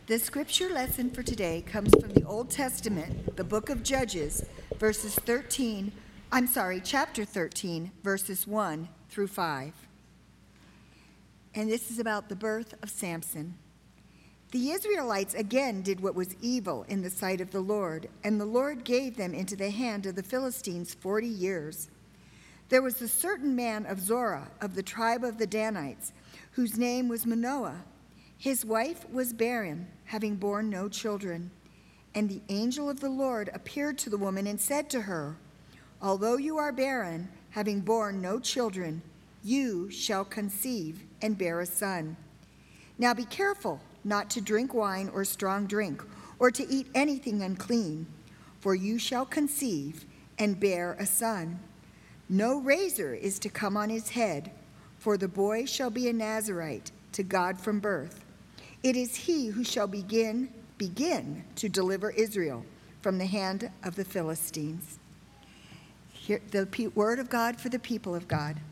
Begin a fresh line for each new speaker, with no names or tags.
The scripture lesson for today comes from the Old Testament, the book of Judges, chapter 13, verses 1 through 5. And this is about the birth of Samson. The Israelites again did what was evil in the sight of the Lord, and the Lord gave them into the hand of the Philistines 40 years. There was a certain man of Zorah, of the tribe of the Danites, whose name was Manoah. His wife was barren, having borne no children. And the angel of the Lord appeared to the woman and said to her, "Although you are barren, having borne no children, you shall conceive and bear a son. Now be careful not to drink wine or strong drink, or to eat anything unclean, for you shall conceive and bear a son. No razor is to come on his head, for the boy shall be a Nazirite to God from birth. It is he who shall begin to deliver Israel from the hand of the Philistines." Here, the word of God for the people of God.